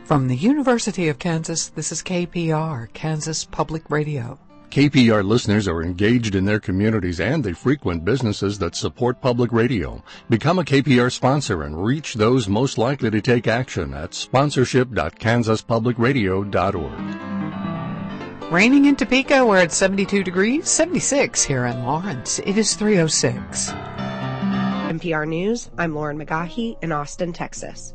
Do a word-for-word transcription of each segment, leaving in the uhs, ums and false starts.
From the University of Kansas, this is K P R, Kansas Public Radio. K P R listeners are engaged in their communities and they frequent businesses that support public radio. Become a K P R sponsor and reach those most likely to take action at sponsorship dot kansas public radio dot org. Raining in Topeka, we're at seventy-two degrees, seventy-six here in Lawrence. It is three oh six. N P R News, I'm Lauren McGahee in Austin, Texas.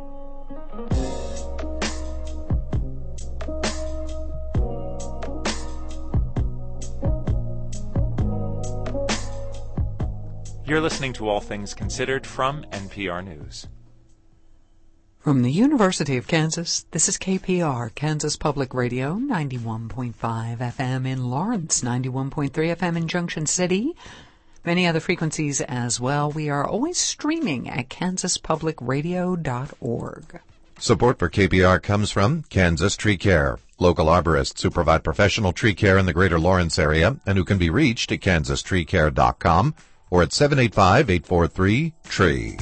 You're listening to All Things Considered from N P R News. From the University of Kansas, this is K P R, Kansas Public Radio, ninety-one point five F M in Lawrence, ninety-one point three F M in Junction City. Many other frequencies as well. We are always streaming at kansas public radio dot org. Support for K P R comes from Kansas Tree Care, local arborists who provide professional tree care in the greater Lawrence area and who can be reached at kansas tree care dot com or at seven eight five, eight four three, T R E E.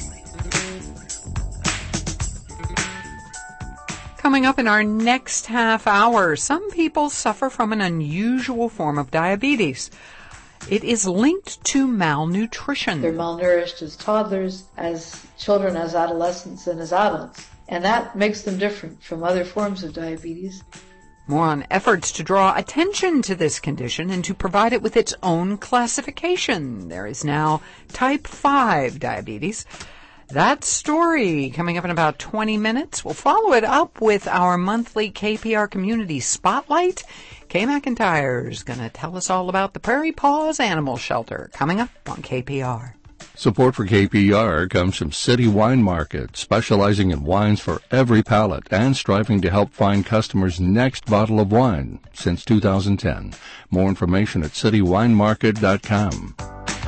Coming up in our next half hour, some people suffer from an unusual form of diabetes. It is linked to malnutrition. They're malnourished as toddlers, as children, as adolescents, and as adults. And that makes them different from other forms of diabetes. More on efforts to draw attention to this condition and to provide it with its own classification. There is now type five diabetes. That story coming up in about twenty minutes. We'll follow it up with our monthly K P R Community Spotlight. Kay McIntyre is going to tell us all about the Prairie Paws Animal Shelter coming up on K P R. Support for K P R comes from City Wine Market, specializing in wines for every palate and striving to help find customers' next bottle of wine since two thousand ten. More information at city wine market dot com.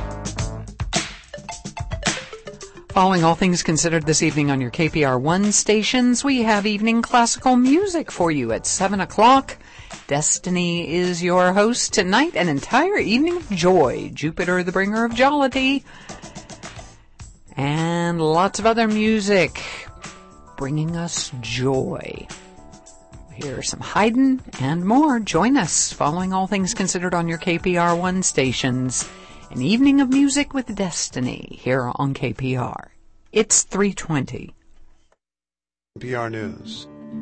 Following All Things Considered this evening on your K P R one stations, we have evening classical music for you at seven o'clock. Destiny is your host tonight, an entire evening of joy. Jupiter, the bringer of jollity. And lots of other music bringing us joy. Here's some Haydn and more. Join us following All Things Considered on your K P R one stations. An evening of music with Destiny here on K P R. It's three twenty. K P R News.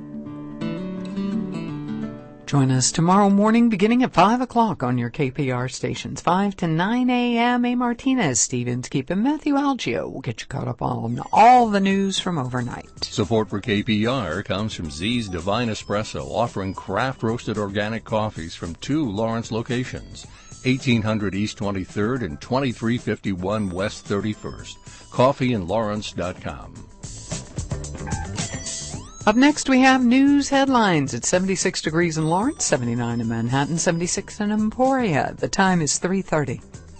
Join us tomorrow morning beginning at five o'clock on your K P R stations. five to nine a.m. A. Martinez, Stevens Keep, and Matthew Algio will get you caught up on all the news from overnight. Support for K P R comes from Z's Divine Espresso, offering craft roasted organic coffees from two Lawrence locations, eighteen hundred East twenty-third and twenty-three fifty-one West thirty-first. coffee in lawrence dot com. Up next, we have news headlines. It's seventy-six degrees in Lawrence, seventy-nine in Manhattan, seventy-six in Emporia. The time is three thirty.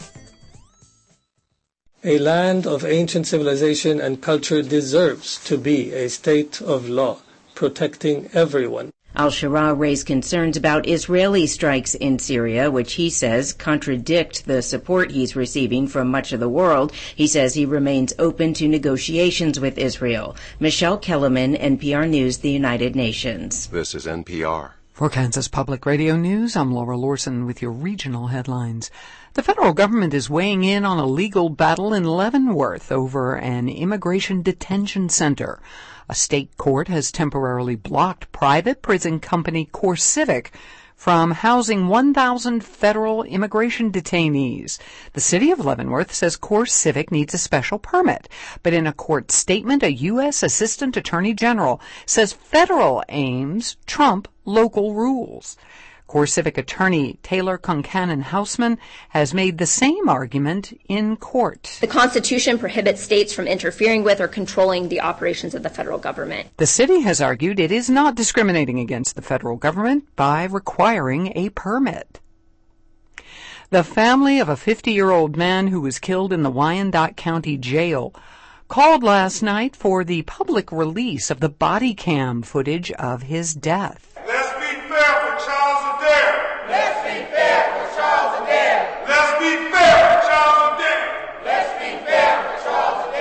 A land of ancient civilization and culture deserves to be a state of law, protecting everyone. Al-Shara raised concerns about Israeli strikes in Syria, which he says contradict the support he's receiving from much of the world. He says he remains open to negotiations with Israel. Michelle Kellerman, N P R News, the United Nations. This is N P R. For Kansas Public Radio News, I'm Laura Lorson with your regional headlines. The federal government is weighing in on a legal battle in Leavenworth over an immigration detention center. A state court has temporarily blocked private prison company CoreCivic from housing one thousand federal immigration detainees. The city of Leavenworth says CoreCivic needs a special permit, but in a court statement, a U S Assistant Attorney General says federal aims trump local rules. CoreCivic attorney Taylor Concannon Houseman has made the same argument in court. The Constitution prohibits states from interfering with or controlling the operations of the federal government. The city has argued it is not discriminating against the federal government by requiring a permit. The family of a fifty-year-old man who was killed in the Wyandotte County Jail called last night for the public release of the body cam footage of his death. Let's be fair for Charles Adair. Let's be fair for Charles Adair. Let's be fair for Charles Adair. Let's be fair for Charles Adair.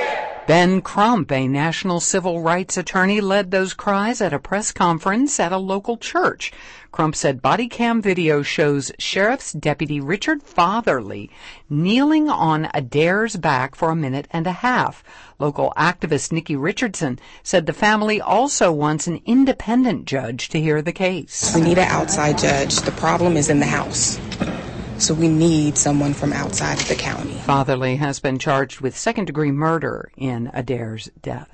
Ben Crump, a national civil rights attorney, led those cries at a press conference at a local church. Crump said body cam video shows Sheriff's Deputy Richard Fatherly kneeling on Adair's back for a minute and a half. Local activist Nikki Richardson said the family also wants an independent judge to hear the case. We need an outside judge. The problem is in the House. So we need someone from outside of the county. Fatherly has been charged with second-degree murder in Adair's death.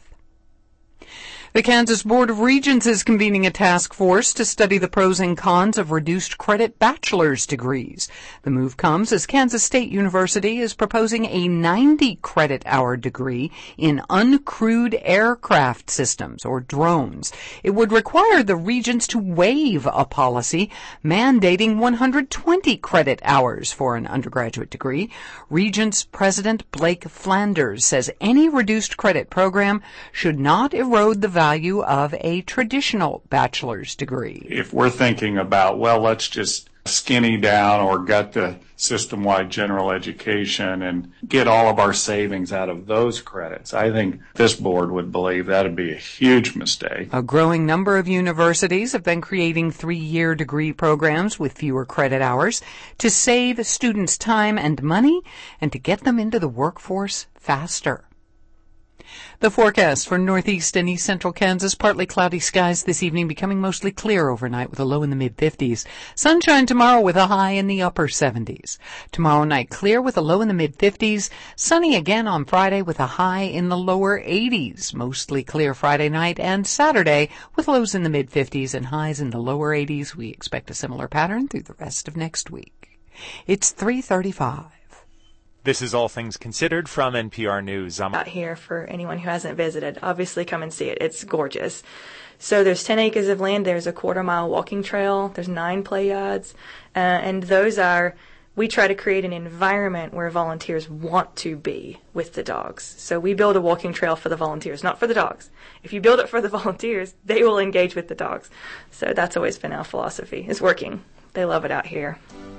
The Kansas Board of Regents is convening a task force to study the pros and cons of reduced credit bachelor's degrees. The move comes as Kansas State University is proposing a ninety credit hour degree in uncrewed aircraft systems, or drones. It would require the regents to waive a policy mandating one hundred twenty credit hours for an undergraduate degree. Regents President Blake Flanders says any reduced credit program should not erode the value of a traditional bachelor's degree. If we're thinking about, well, let's just skinny down or gut the system-wide general education and get all of our savings out of those credits, I think this board would believe that would be a huge mistake. A growing number of universities have been creating three-year degree programs with fewer credit hours to save students time and money and to get them into the workforce faster. The forecast for northeast and east central Kansas, partly cloudy skies this evening, becoming mostly clear overnight with a low in the mid-fifties. Sunshine tomorrow with a high in the upper seventies. Tomorrow night clear with a low in the mid-fifties. Sunny again on Friday with a high in the lower eighties. Mostly clear Friday night and Saturday with lows in the mid-fifties and highs in the lower eighties. We expect a similar pattern through the rest of next week. It's three thirty-five. This is All Things Considered from N P R News. I'm out here for anyone who hasn't visited. Obviously, come and see it. It's gorgeous. So there's ten acres of land. There's a quarter mile walking trail. There's nine play yards. Uh, and those are, we try to create an environment where volunteers want to be with the dogs. So we build a walking trail for the volunteers, not for the dogs. If you build it for the volunteers, they will engage with the dogs. So that's always been our philosophy. It's working. They love it out here.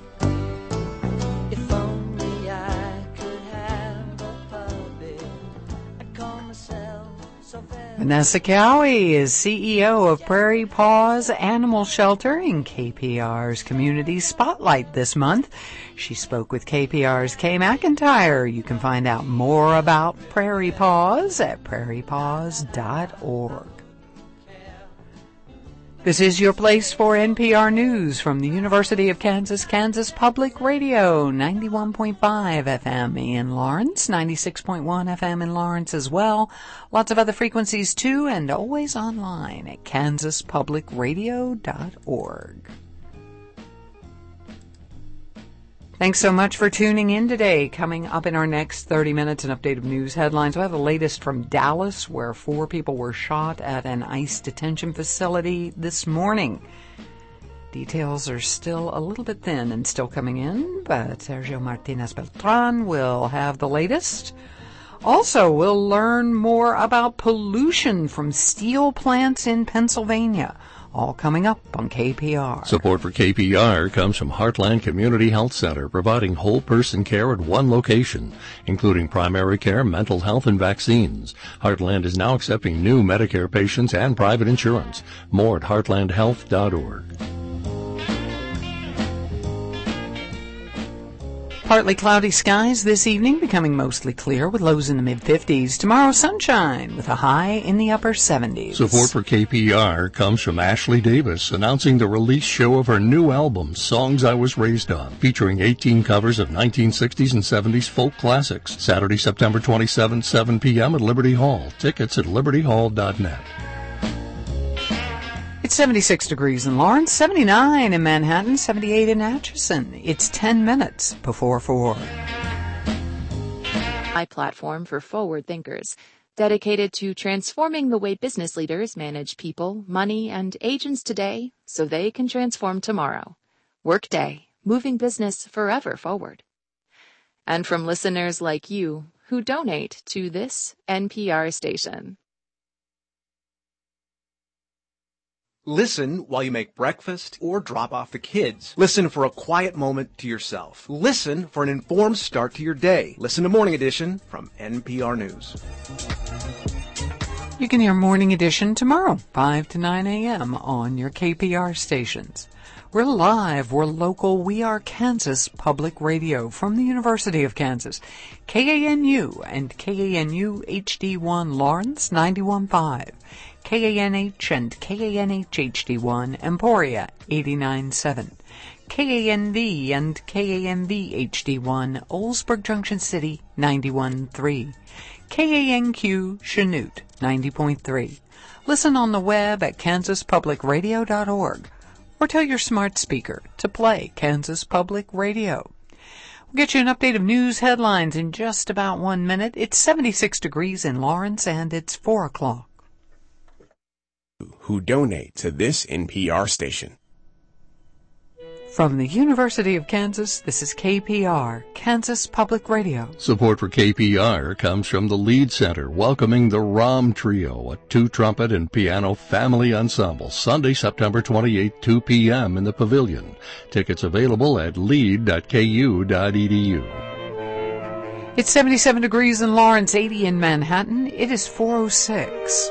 Vanessa Cowie is C E O of Prairie Paws Animal Shelter in K P R's Community Spotlight this month. She spoke with K P R's Kay McIntyre. You can find out more about Prairie Paws at prairie paws dot org. This is your place for N P R News from the University of Kansas, Kansas Public Radio, ninety-one point five F M in Lawrence, ninety-six point one F M in Lawrence as well. Lots of other frequencies too, and always online at kansas public radio dot org. Thanks so much for tuning in today. Coming up in our next thirty minutes, an update of news headlines. We'll have the latest from Dallas, where four people were shot at an ICE detention facility this morning. Details are still a little bit thin and still coming in, but Sergio Martinez Beltran will have the latest. Also, we'll learn more about pollution from steel plants in Pennsylvania. All coming up on K P R. Support for K P R comes from Heartland Community Health Center, providing whole person care at one location, including primary care, mental health, and vaccines. Heartland is now accepting new Medicare patients and private insurance. More at heartland health dot org. Partly cloudy skies this evening, becoming mostly clear with lows in the mid-fifties. Tomorrow, sunshine with a high in the upper seventies. Support for K P R comes from Ashley Davis, announcing the release show of her new album, Songs I Was Raised On, featuring eighteen covers of nineteen sixties and seventies folk classics. Saturday, September twenty-seventh, seven p.m. at Liberty Hall. Tickets at liberty hall dot net. It's seventy-six degrees in Lawrence, seventy-nine in Manhattan, seventy-eight in Atchison. It's ten minutes before four. My platform for forward thinkers, dedicated to transforming the way business leaders manage people, money, and agents today so they can transform tomorrow. Workday, moving business forever forward. And from listeners like you who donate to this N P R station. Listen while you make breakfast or drop off the kids. Listen for a quiet moment to yourself. Listen for an informed start to your day. Listen to Morning Edition from N P R News. You can hear Morning Edition tomorrow, five to nine a.m. on your K P R stations. We're live, we're local, we are Kansas Public Radio from the University of Kansas. K A N U and K A N U H D one Lawrence ninety-one point five. K A N H and K A N H H D one Emporia eighty-nine point seven. K A N V and K A N V H D one Oldsburg Junction City ninety-one point three. K A N Q Chanute ninety point three. Listen on the web at kansas public radio dot org or tell your smart speaker to play Kansas Public Radio. We'll get you an update of news headlines in just about one minute. It's seventy-six degrees in Lawrence and it's four o'clock. Who donate to this N P R station. From the University of Kansas, this is K P R, Kansas Public Radio. Support for K P R comes from the Lead Center, welcoming the Rom Trio, a two-trumpet and piano family ensemble, Sunday, September twenty-eighth, two p.m. in the Pavilion. Tickets available at lead dot k u dot e d u. It's seventy-seven degrees in Lawrence, eighty in Manhattan. It is four oh six.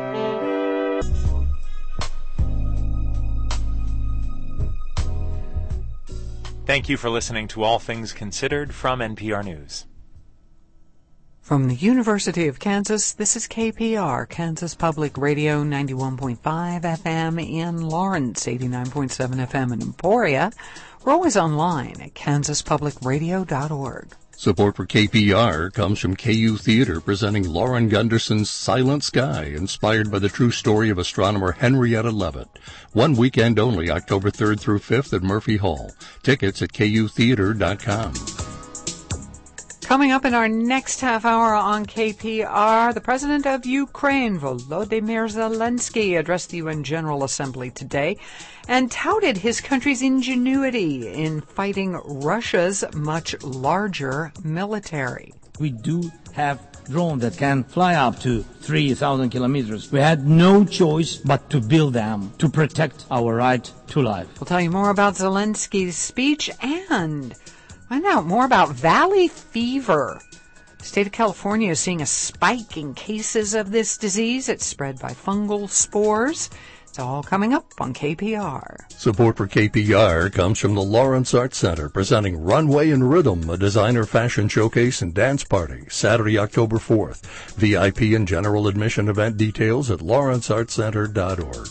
Thank you for listening to All Things Considered from N P R News. From the University of Kansas, this is K P R, Kansas Public Radio, ninety-one point five F M in Lawrence, eighty-nine point seven F M in Emporia. We're always online at kansas public radio dot org. Support for K P R comes from K U Theater, presenting Lauren Gunderson's Silent Sky, inspired by the true story of astronomer Henrietta Leavitt. One weekend only, October third through fifth at Murphy Hall. Tickets at k u theater dot com. Coming up in our next half hour on K P R, the President of Ukraine, Volodymyr Zelensky, addressed the U N General Assembly today and touted his country's ingenuity in fighting Russia's much larger military. We do have drones that can fly up to three thousand kilometers. We had no choice but to build them to protect our right to life. We'll tell you more about Zelensky's speech and find out more about valley fever. The state of California is seeing a spike in cases of this disease. It's spread by fungal spores. It's all coming up on K P R. Support for K P R comes from the Lawrence Arts Center, presenting Runway and Rhythm, a designer fashion showcase and dance party, Saturday, October fourth. V I P and general admission event details at lawrence arts center dot org.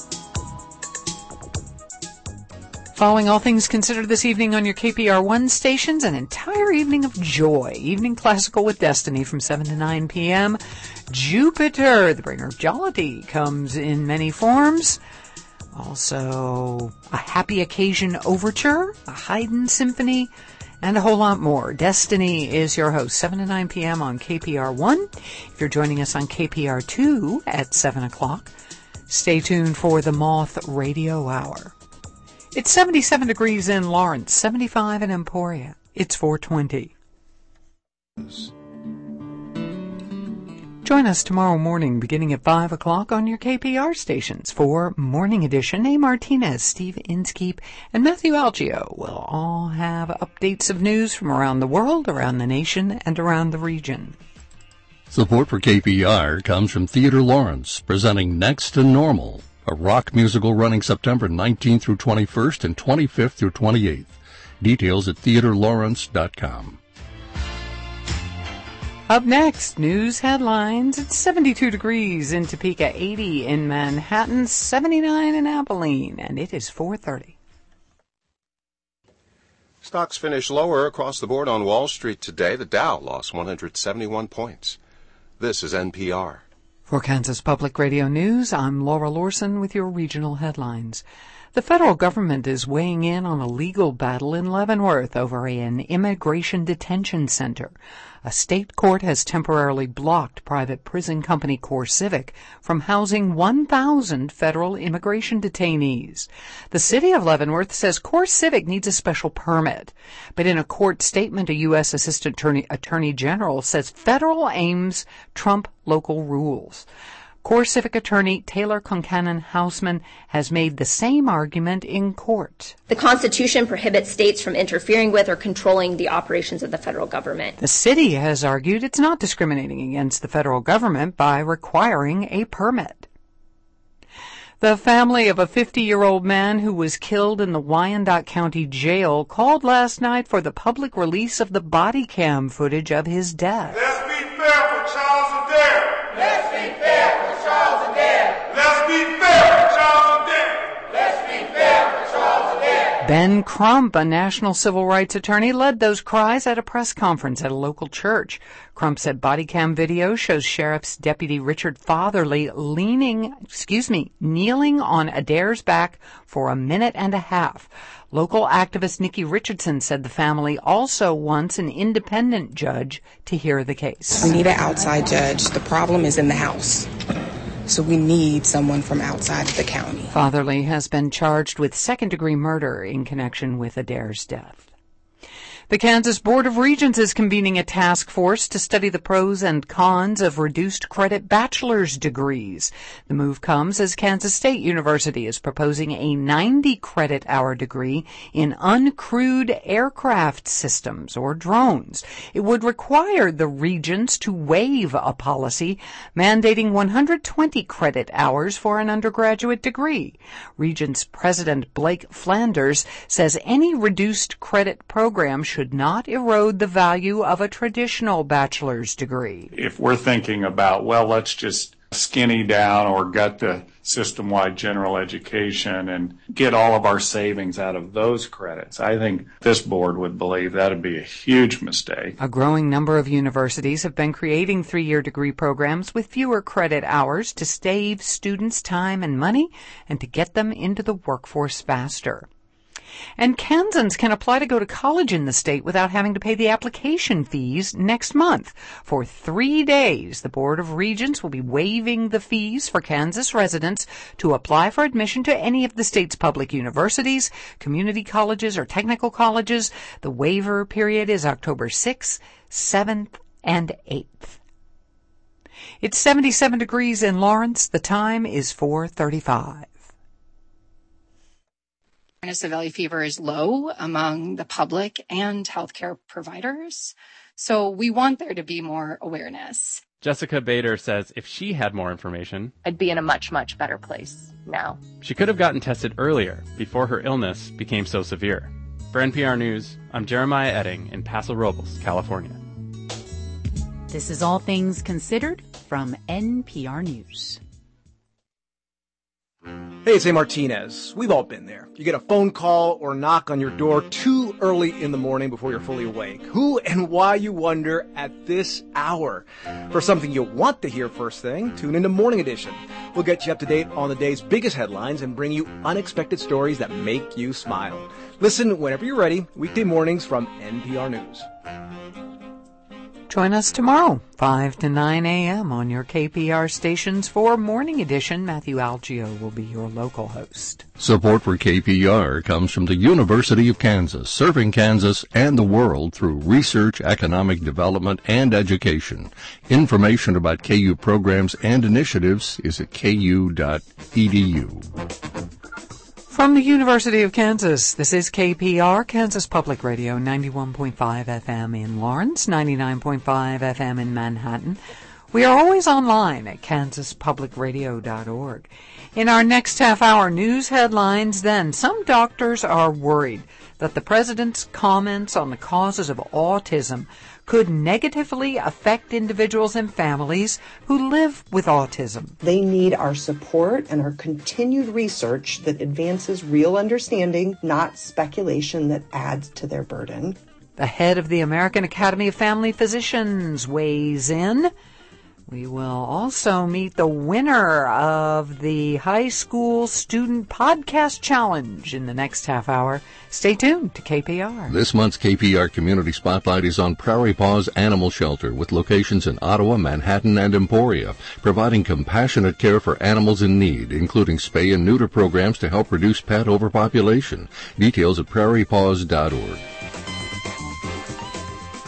Following All Things Considered this evening on your K P R one stations, an entire evening of joy. Evening Classical with Destiny from seven to nine p.m. Jupiter, the bringer of jollity, comes in many forms. Also, a Happy Occasion Overture, a Haydn Symphony, and a whole lot more. Destiny is your host, seven to nine p.m. on K P R one. If you're joining us on K P R two at seven o'clock, stay tuned for the Moth Radio Hour. It's seventy-seven degrees in Lawrence, seventy-five in Emporia. It's four twenty. Join us tomorrow morning beginning at five o'clock on your K P R stations for Morning Edition. A. Martinez, Steve Inskeep, and Matthew Algio will all have updates of news from around the world, around the nation, and around the region. Support for K P R comes from Theater Lawrence, presenting Next to Normal, a rock musical running September nineteenth through twenty-first and twenty-fifth through twenty-eighth. Details at theater lawrence dot com. Up next, news headlines. It's seventy-two degrees in Topeka, eighty in Manhattan, seventy-nine in Abilene, and it is four thirty. Stocks finished lower across the board on Wall Street today. The Dow lost one hundred seventy-one points. This is N P R. For Kansas Public Radio News, I'm Laura Lorson with your regional headlines. The federal government is weighing in on a legal battle in Leavenworth over an immigration detention center. A state court has temporarily blocked private prison company CoreCivic from housing one thousand federal immigration detainees. The city of Leavenworth says CoreCivic needs a special permit. But in a court statement, a U S Assistant Attorney, Attorney General says federal aims trump local rules. CoreCivic attorney Taylor Concannon Houseman has made the same argument in court. The Constitution prohibits states from interfering with or controlling the operations of the federal government. The city has argued it's not discriminating against the federal government by requiring a permit. The family of a fifty-year-old man who was killed in the Wyandotte County Jail called last night for the public release of the body cam footage of his death. Let's be fair for Charles Adair. Let's be fair for Charles Adair. Let's be fair for Charles Adair. Let's be fair for Charles Adair. Ben Crump, a national civil rights attorney, led those cries at a press conference at a local church. Crump said body cam video shows Sheriff's Deputy Richard Fatherly leaning, excuse me, kneeling on Adair's back for a minute and a half. Local activist Nikki Richardson said the family also wants an independent judge to hear the case. We need an outside judge. The problem is in the House. So we need someone from outside of the county. Fatherly has been charged with second-degree murder in connection with Adair's death. The Kansas Board of Regents is convening a task force to study the pros and cons of reduced credit bachelor's degrees. The move comes as Kansas State University is proposing a ninety credit hour degree in uncrewed aircraft systems, or drones. It would require the regents to waive a policy mandating one hundred twenty credit hours for an undergraduate degree. Regents President Blake Flanders says any reduced credit program should should not erode the value of a traditional bachelor's degree. If we're thinking about, well, let's just skinny down or gut the system-wide general education and get all of our savings out of those credits, I think this board would believe that would be a huge mistake. A growing number of universities have been creating three-year degree programs with fewer credit hours to save students time and money and to get them into the workforce faster. And Kansans can apply to go to college in the state without having to pay the application fees next month. For three days, the Board of Regents will be waiving the fees for Kansas residents to apply for admission to any of the state's public universities, community colleges, or technical colleges. The waiver period is October sixth, seventh, and eighth. It's seventy-seven degrees in Lawrence. The time is four thirty-five. Awareness of valley fever is low among the public and healthcare providers. So we want there to be more awareness. Jessica Bader says if she had more information, I'd be in a much, much better place now. She could have gotten tested earlier before her illness became so severe. For N P R News, I'm Jeremiah Edding in Paso Robles, California. This is All Things Considered from N P R News. Hey, it's A. Martinez. We've all been there. You get a phone call or knock on your door too early in the morning before you're fully awake. Who and why, you wonder, at this hour? For something you'll want to hear first thing, tune into Morning Edition. We'll get you up to date on the day's biggest headlines and bring you unexpected stories that make you smile. Listen whenever you're ready, weekday mornings from N P R News. Join us tomorrow, five to nine a.m. on your K P R stations for Morning Edition. Matthew Algio will be your local host. Support for K P R comes from the University of Kansas, serving Kansas and the world through research, economic development, and education. Information about K U programs and initiatives is at k u dot e d u. From the University of Kansas, this is K P R, Kansas Public Radio, ninety-one point five F M in Lawrence, ninety-nine point five F M in Manhattan. We are always online at kansas public radio dot org. In our next half-hour news headlines, then, some doctors are worried that the president's comments on the causes of autism could negatively affect individuals and families who live with autism. They need our support and our continued research that advances real understanding, not speculation that adds to their burden. The head of the American Academy of Family Physicians weighs in. We will also meet the winner of the High School Student Podcast Challenge in the next half hour. Stay tuned to K P R. This month's K P R Community Spotlight is on Prairie Paws Animal Shelter with locations in Ottawa, Manhattan, and Emporia, providing compassionate care for animals in need, including spay and neuter programs to help reduce pet overpopulation. Details at prairie paws dot org.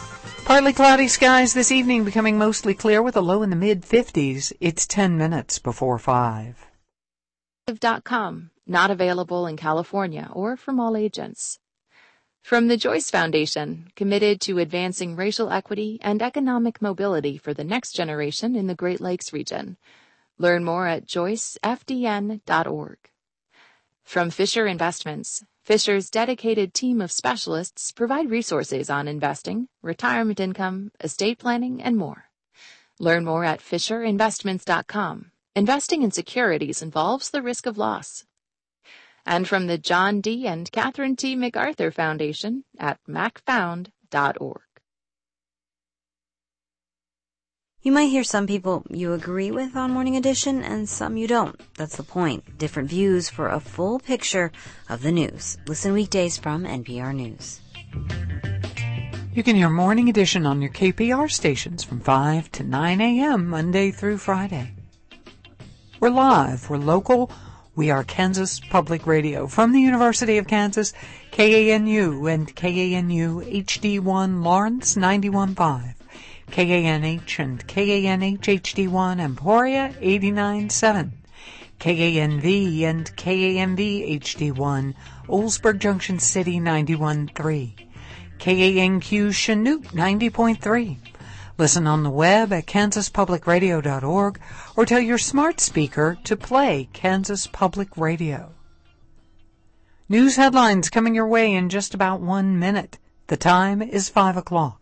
Partly cloudy skies this evening, becoming mostly clear with a low in the mid-fifties. It's ten minutes before five. dot com, not available in California or from all agents. From the Joyce Foundation, committed to advancing racial equity and economic mobility for the next generation in the Great Lakes region. Learn more at joyce f d n dot org. From Fisher Investments, Fisher's dedicated team of specialists provide resources on investing, retirement income, estate planning, and more. Learn more at fisher investments dot com. Investing in securities involves the risk of loss. And from the John D. and Catherine T. MacArthur Foundation at mac found dot org. You might hear some people you agree with on Morning Edition and some you don't. That's the point. Different views for a full picture of the news. Listen weekdays from N P R News. You can hear Morning Edition on your K P R stations from five to nine a.m. Monday through Friday. We're live. We're local. We are Kansas Public Radio. From the University of Kansas, K A N U and K A N U H D one Lawrence ninety-one point five. K A N H and K A N H H D one Emporia eighty-nine point seven. K A N V and K A N V H D one Oldsburg Junction City ninety-one point three. K A N Q Chanute ninety point three. Listen on the web at kansas public radio dot org or tell your smart speaker to play Kansas Public Radio. News headlines coming your way in just about one minute. The time is five o'clock.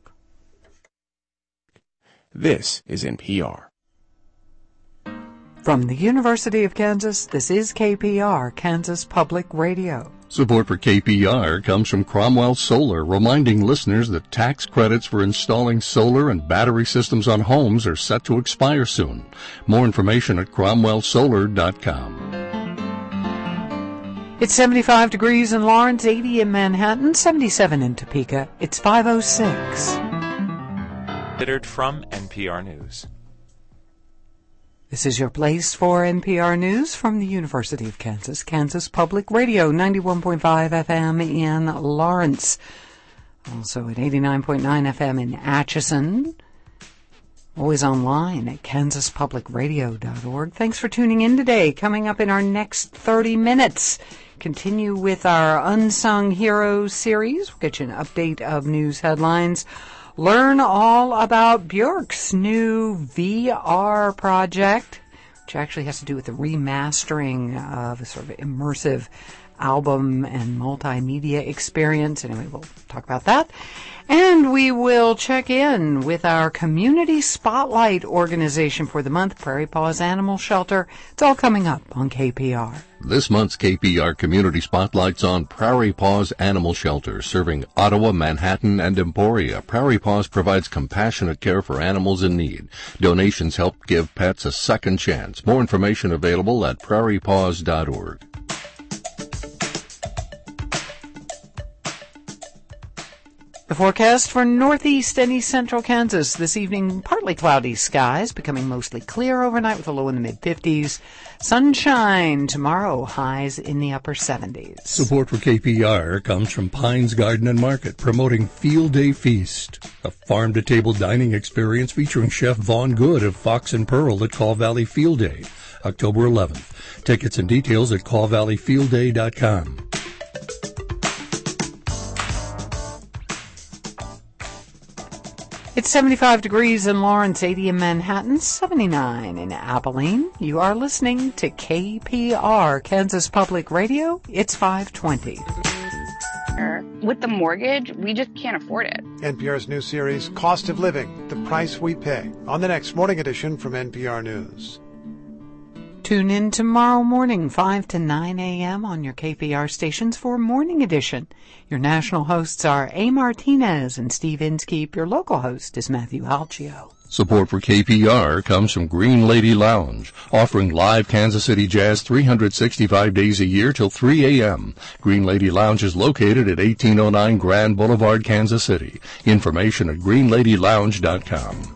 This is N P R. From the University of Kansas, this is K P R, Kansas Public Radio. Support for K P R comes from Cromwell Solar, reminding listeners that tax credits for installing solar and battery systems on homes are set to expire soon. More information at cromwell solar dot com. It's seventy-five degrees in Lawrence, eighty in Manhattan, seventy-seven in Topeka. It's five oh six. Considered from N P R News. This is your place for N P R News from the University of Kansas, Kansas Public Radio, ninety-one point five F M in Lawrence. Also at eighty-nine point nine F M in Atchison. Always online at kansas public radio dot org. Thanks for tuning in today. Coming up in our next thirty minutes, continue with our Unsung Heroes series. We'll get you an update of news headlines. Learn all about Björk's new V R project, which actually has to do with the remastering of a sort of immersive album and multimedia experience. Anyway, we'll talk about that. And we will check in with our Community Spotlight organization for the month, Prairie Paws Animal Shelter. It's all coming up on K P R. This month's K P R Community Spotlight's on Prairie Paws Animal Shelter, serving Ottawa, Manhattan, and Emporia. Prairie Paws provides compassionate care for animals in need. Donations help give pets a second chance. More information available at prairie paws dot org. The forecast for northeast and east central Kansas this evening, partly cloudy skies, becoming mostly clear overnight with a low in the mid-fifties. Sunshine tomorrow, highs in the upper seventies. Support for K P R comes from Pines Garden and Market, promoting Field Day Feast, a farm-to-table dining experience featuring Chef Vaughn Good of Fox and Pearl at Call Valley Field Day, October eleventh. Tickets and details at call valley field day dot com. It's seventy-five degrees in Lawrence, eighty in Manhattan, seventy-nine in Abilene. You are listening to K P R, Kansas Public Radio. It's five twenty. With the mortgage, we just can't afford it. N P R's new series, Cost of Living, The Price We Pay, on the next Morning Edition from N P R News. Tune in tomorrow morning, five to nine a.m. on your K P R stations for Morning Edition. Your national hosts are A. Martinez and Steve Inskeep. Your local host is Matthew Alcio. Support for K P R comes from Green Lady Lounge, offering live Kansas City jazz three hundred sixty-five days a year till three a.m. Green Lady Lounge is located at eighteen oh nine Grand Boulevard, Kansas City. Information at green lady lounge dot com.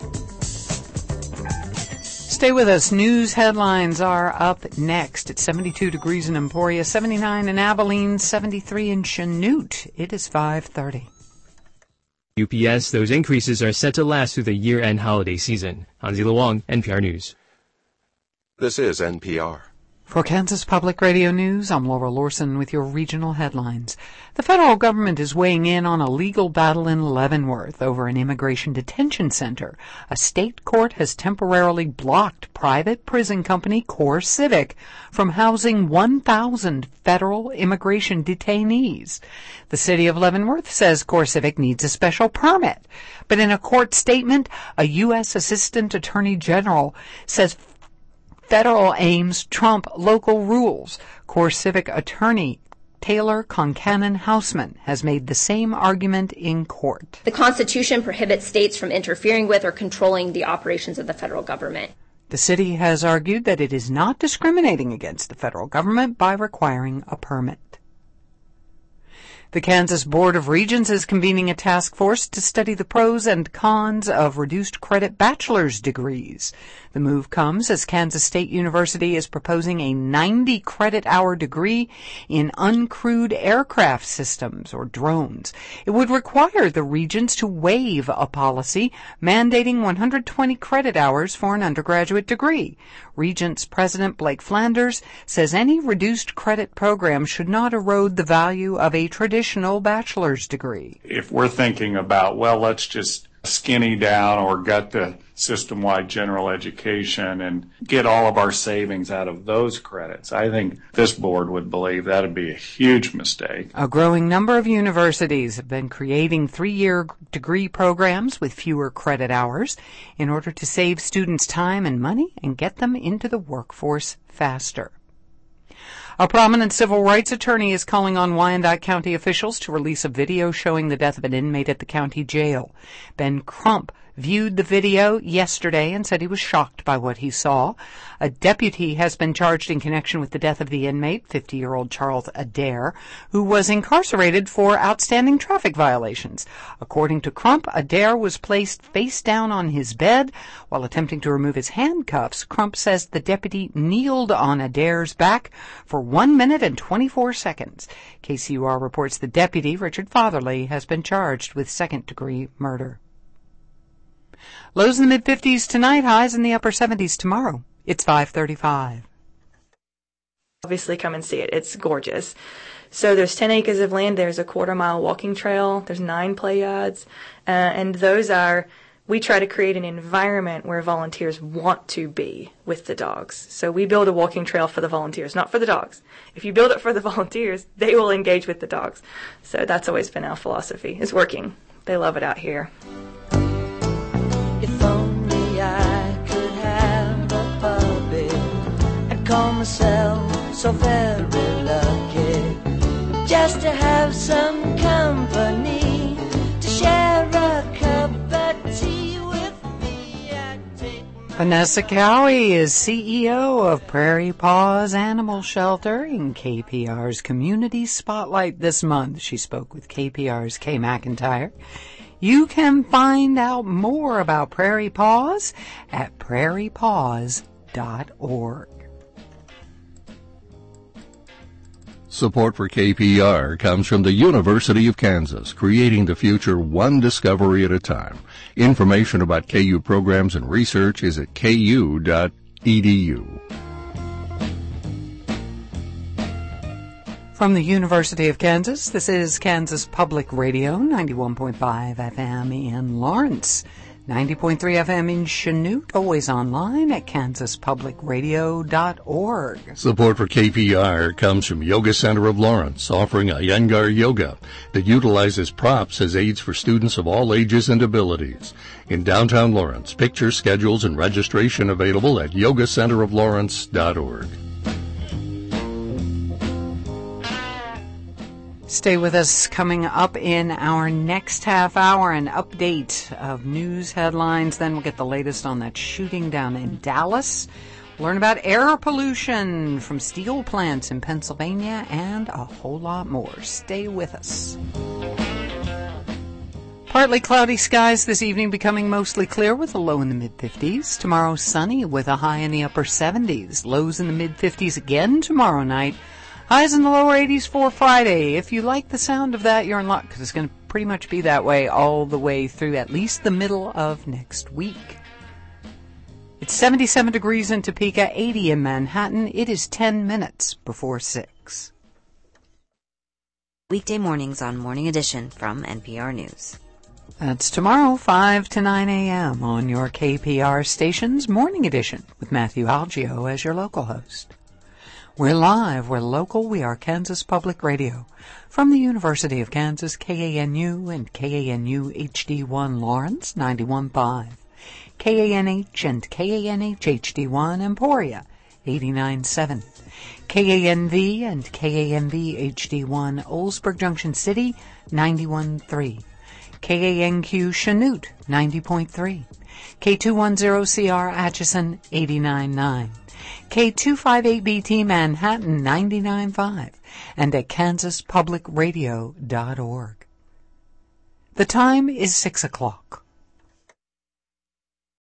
Stay with us. News headlines are up next. It's seventy-two degrees in Emporia, seventy-nine in Abilene, seventy-three in Chanute. It is five thirty. U P S, those increases are set to last through the year-end holiday season. Hansi Luong, N P R News. This is N P R. For Kansas Public Radio News, I'm Laura Lorson with your regional headlines. The federal government is weighing in on a legal battle in Leavenworth over an immigration detention center. A state court has temporarily blocked private prison company CoreCivic from housing one thousand federal immigration detainees. The city of Leavenworth says CoreCivic needs a special permit. But in a court statement, a U S Assistant Attorney General says federal aims trump local rules. CoreCivic attorney Taylor Concannon Houseman has made the same argument in court. The Constitution prohibits states from interfering with or controlling the operations of the federal government. The city has argued that it is not discriminating against the federal government by requiring a permit. The Kansas Board of Regents is convening a task force to study the pros and cons of reduced credit bachelor's degrees. The move comes as Kansas State University is proposing a ninety credit hour degree in uncrewed aircraft systems, or drones. It would require the regents to waive a policy mandating one hundred twenty credit hours for an undergraduate degree. Regents President Blake Flanders says any reduced credit program should not erode the value of a traditional bachelor's degree. If we're thinking about, well, let's just skinny down or gut the system-wide general education and get all of our savings out of those credits, I think this board would believe that would be a huge mistake. A growing number of universities have been creating three-year degree programs with fewer credit hours in order to save students time and money and get them into the workforce faster. A prominent civil rights attorney is calling on Wyandotte County officials to release a video showing the death of an inmate at the county jail. Ben Crump viewed the video yesterday and said he was shocked by what he saw. A deputy has been charged in connection with the death of the inmate, fifty-year-old Charles Adair, who was incarcerated for outstanding traffic violations. According to Crump, Adair was placed face down on his bed while attempting to remove his handcuffs. Crump says the deputy kneeled on Adair's back for one minute and twenty-four seconds. K C U R reports the deputy, Richard Fatherly, has been charged with second-degree murder. Lows in the mid-fifties tonight, highs in the upper seventies tomorrow. It's five thirty-five. Obviously, come and see it. It's gorgeous. So there's ten acres of land. There's a quarter-mile walking trail. There's nine play yards. Uh, and those are, we try to create an environment where volunteers want to be with the dogs. So we build a walking trail for the volunteers, not for the dogs. If you build it for the volunteers, they will engage with the dogs. So that's always been our philosophy. It's working. They love it out here. If only I could have a puppy, I'd call myself so very lucky, just to have some company, to share a cup of tea with me. I'd take Vanessa Cowie is C E O of Prairie Paws Animal Shelter in K P R's Community Spotlight this month. She spoke with K P R's Kay McIntyre. You can find out more about Prairie Paws at prairie paws dot org. Support for K P R comes from the University of Kansas, creating the future one discovery at a time. Information about K U programs and research is at k u dot e d u. From the University of Kansas, this is Kansas Public Radio, ninety-one point five F M in Lawrence, ninety point three F M in Chanute, always online at kansas public radio dot org. Support for K P R comes from Yoga Center of Lawrence, offering Iyengar Yoga that utilizes props as aids for students of all ages and abilities. In downtown Lawrence, picture schedules and registration available at yoga center of lawrence dot org. Stay with us. Coming up in our next half hour, an update of news headlines. Then we'll get the latest on that shooting down in Dallas. Learn about air pollution from steel plants in Pennsylvania and a whole lot more. Stay with us. Partly cloudy skies this evening, becoming mostly clear with a low in the mid-fifties. Tomorrow sunny with a high in the upper seventies. Lows in the mid-fifties again tomorrow night. Highs in the lower eighties for Friday. If you like the sound of that, you're in luck because it's going to pretty much be that way all the way through at least the middle of next week. It's seventy-seven degrees in Topeka, eighty in Manhattan. It is ten minutes before six. Weekday mornings on Morning Edition from N P R News. That's tomorrow, five to nine a.m. on your K P R station's Morning Edition with Matthew Algio as your local host. We're live, we're local, we are Kansas Public Radio. From the University of Kansas, K A N U and K A N U H D one Lawrence, ninety-one point five. K A N H and K A N H H D one Emporia, eighty-nine point seven. K A N V and K A N V H D one Oldsburg Junction City, ninety-one point three. K A N Q Chanute, ninety point three. K two ten C R Atchison, eighty-nine point nine. K two fifty-eight B T Manhattan, ninety-nine point five. And at kansas public radio dot org. The time is six o'clock.